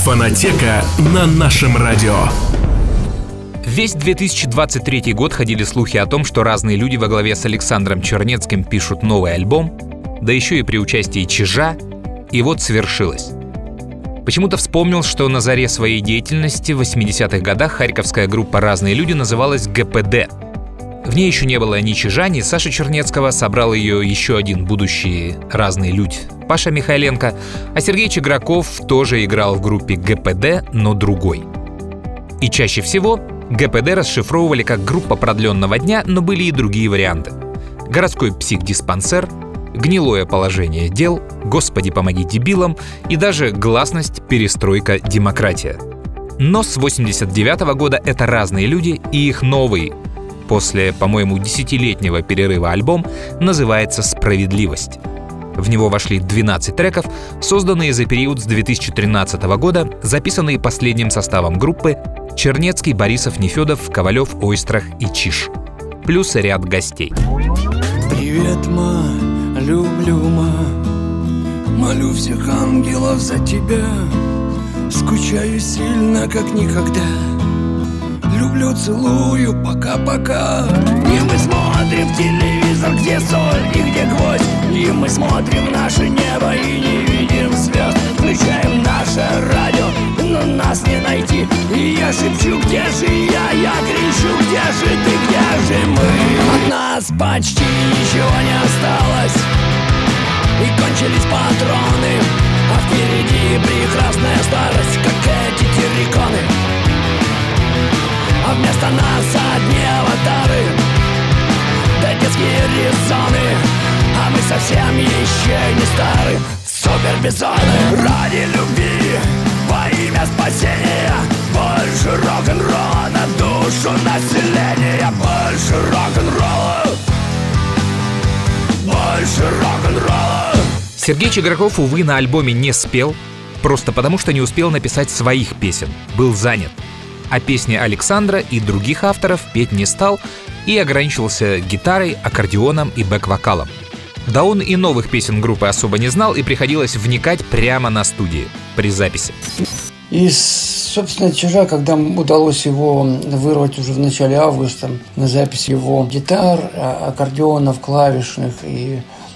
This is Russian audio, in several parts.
Фонотека на нашем радио. Весь 2023 год ходили слухи о том, что разные люди во главе с Александром Чернецким пишут новый альбом, да еще и при участии Чижа, и вот свершилось. Почему-то вспомнил, что на заре своей деятельности в 80-х годах харьковская группа «Разные люди» называлась ГПД. В ней еще не было ни Чижа, ни Саши Чернецкого, собрал ее еще один будущий «Разные люди» Паша Михайленко, а Сергей Чиграков тоже играл в группе ГПД, но другой. И чаще всего ГПД расшифровывали как группа продленного дня, но были и другие варианты. Городской психдиспансер, гнилое положение дел, Господи, помоги дебилам и даже гласность, перестройка, демократия. Но с 89-го года это «Разные люди», и их новый, после, по-моему, 10-летнего перерыва альбом, называется «Справедливость». В него вошли 12 треков, созданные за период с 2013 года, записанные последним составом группы Чернецкий, Борисов, Нефёдов, Ковалев, Ойстрах и Чиж. Плюс ряд гостей. Привет, ма, люблю, ма. Молю всех ангелов за тебя. Скучаю сильно, как никогда. Люблю, целую, пока-пока. И мы смотрим в телевизор, где соль и где гвоздь. И мы смотрим в наше небо и не видим звезд. Включаем наше радио, но нас не найти. И я шепчу, где же я кричу, где же ты, где же мы? От нас почти ничего не осталось, и кончились патроны, а впереди прекрасная старость, как эти терриконы. А вместо нас одни аватары, да детские резоны, а мы совсем еще не стары. Супербизоны ради любви, во имя спасения. Больше рок-н-ролла на душу населения. Больше рок-н-ролла, больше рок-н-ролла. Сергей Чиграков, увы, на альбоме не спел, просто потому что не успел написать своих песен, был занят. А песни Александра и других авторов петь не стал и ограничился гитарой, аккордеоном и бэк-вокалом. Да он и новых песен группы особо не знал, и приходилось вникать прямо на студии при записи. И, собственно, Чижа, когда удалось его вырвать уже в начале августа на запись его гитар, аккордеонов, клавишных и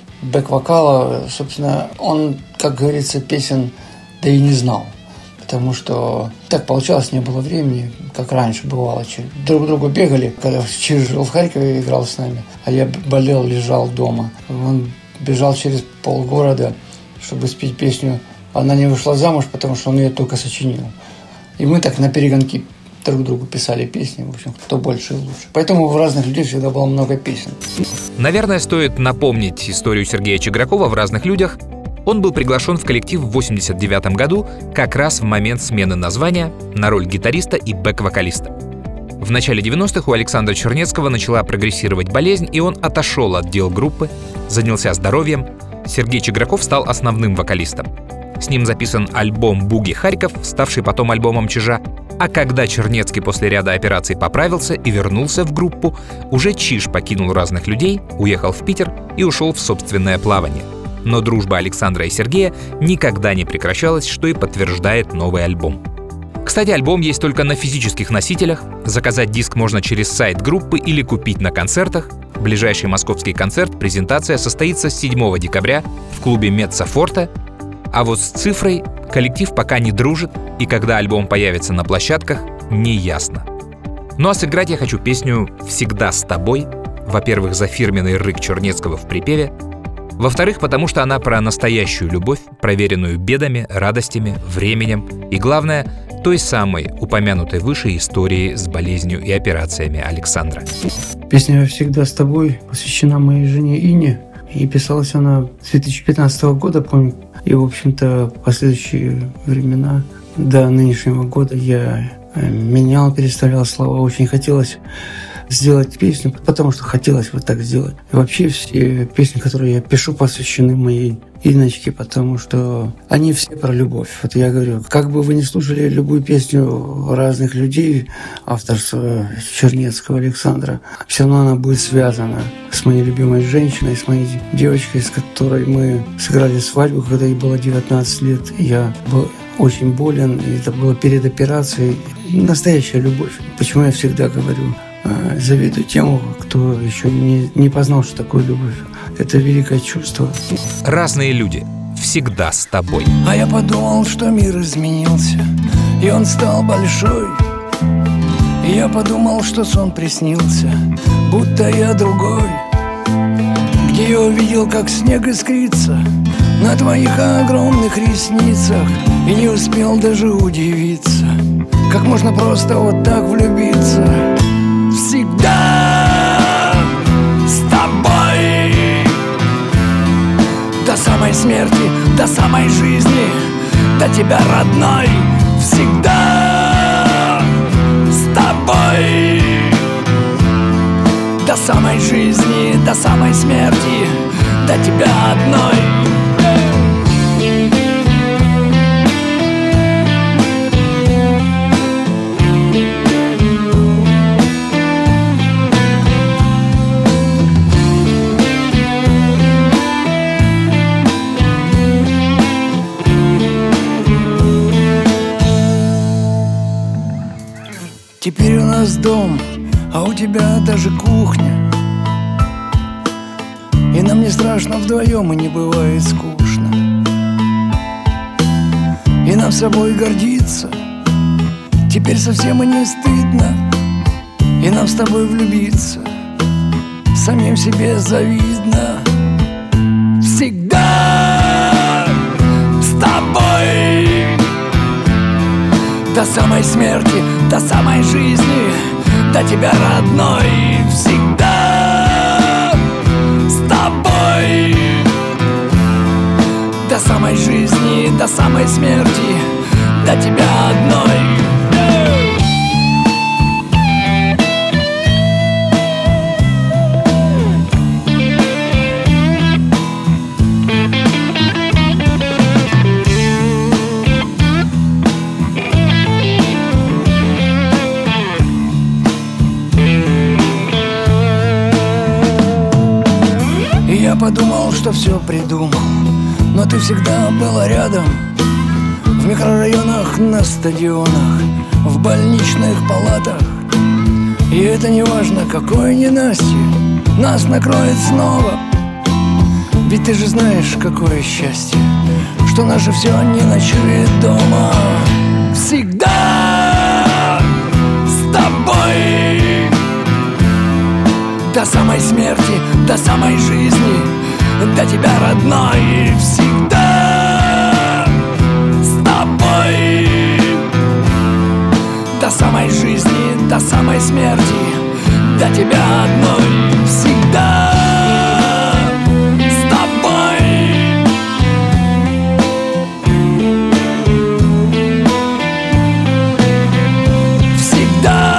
бэк-вокала, собственно, он, как говорится, песен да и не знал. Потому что так получалось, не было времени, как раньше бывало. Друг к другу бегали, когда Чиж жил в Харькове и играл с нами, а я болел, лежал дома. Он бежал через полгорода, чтобы спеть песню. Она не вышла замуж, потому что он ее только сочинил. И мы так на перегонки друг другу писали песни, в общем, кто больше и лучше. Поэтому в «Разных людей» всегда было много песен. Наверное, стоит напомнить историю Сергея Чигракова в «Разных людях». Он был приглашен в коллектив в 1989 году как раз в момент смены названия на роль гитариста и бэк-вокалиста. В начале 90-х у Александра Чернецкого начала прогрессировать болезнь, и он отошел от дел группы, занялся здоровьем. Сергей Чиграков стал основным вокалистом. С ним записан альбом «Буги Харьков», ставший потом альбомом Чижа. А когда Чернецкий после ряда операций поправился и вернулся в группу, уже Чиж покинул «Разных людей», уехал в Питер и ушел в собственное плавание. Но дружба Александра и Сергея никогда не прекращалась, что и подтверждает новый альбом. Кстати, альбом есть только на физических носителях. Заказать диск можно через сайт группы или купить на концертах. Ближайший московский концерт, презентация, состоится 7 декабря в клубе Mezzo Forte. А вот с цифрой коллектив пока не дружит, и когда альбом появится на площадках, не ясно. Ну а сыграть я хочу песню «Всегда с тобой». Во-первых, за фирменный рык Чернецкого в припеве. Во-вторых, потому что она про настоящую любовь, проверенную бедами, радостями, временем и, главное, той самой упомянутой выше истории с болезнью и операциями Александра. Песня «Всегда с тобой» посвящена моей жене Ине. И писалась она с 2015 года, помню. И, в общем-то, в последующие времена, до нынешнего года, я менял, переставлял слова. Очень хотелось сделать песню, потому что хотелось вот так сделать. И вообще все песни, которые я пишу, посвящены моей Инночке, потому что они все про любовь. Вот я говорю, как бы вы ни слушали любую песню «Разных людей» авторства Чернецкого Александра, все равно она будет связана с моей любимой женщиной, с моей девочкой, с которой мы сыграли свадьбу, когда ей было 19 лет. Я был очень болен, и это было перед операцией. Настоящая любовь. Почему я всегда говорю, завидую тем, кто еще не познал, что такое любовь. Это великое чувство. Разные люди. Всегда с тобой. А я подумал, что мир изменился, и он стал большой. И я подумал, что сон приснился, будто я другой. Где я увидел, как снег искрится на твоих огромных ресницах, и не успел даже удивиться, как можно просто вот так влюбиться. Всегда с тобой, до самой смерти, до самой жизни, до тебя, родной. Всегда с тобой, до самой жизни, до самой смерти, до тебя одной. Теперь у нас дом, а у тебя даже кухня. И нам не страшно вдвоем, и не бывает скучно. И нам собой гордиться теперь совсем и не стыдно. И нам с тобой влюбиться самим себе завидно. Всегда с тобой, до самой смерти, до самой жизни, до тебя, родной. Всегда с тобой, до самой жизни, до самой смерти, до тебя одной. Я подумал, что все придумал, но ты всегда была рядом. В микрорайонах, на стадионах, в больничных палатах. И это не важно, какое ненастье нас накроет снова. Ведь ты же знаешь, какое счастье, что наше все не ночует дома. Всегда с тобой, до самой смерти, до самой жизни, до тебя, родной. Всегда с тобой, до самой жизни, до самой смерти, до тебя одной. Всегда с тобой. Всегда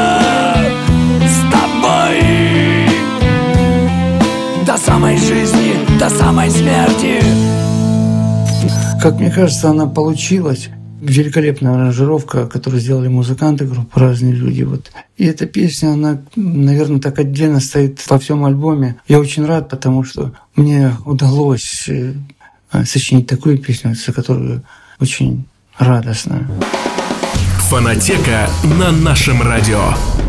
до самой жизни, до самой смерти. Как мне кажется, она получилась. Великолепная аранжировка, которую сделали музыканты группы «Разные люди». Вот. И эта песня, она, наверное, так отдельно стоит во всем альбоме. Я очень рад, потому что мне удалось сочинить такую песню, за которую очень радостно. Фонотека на нашем радио.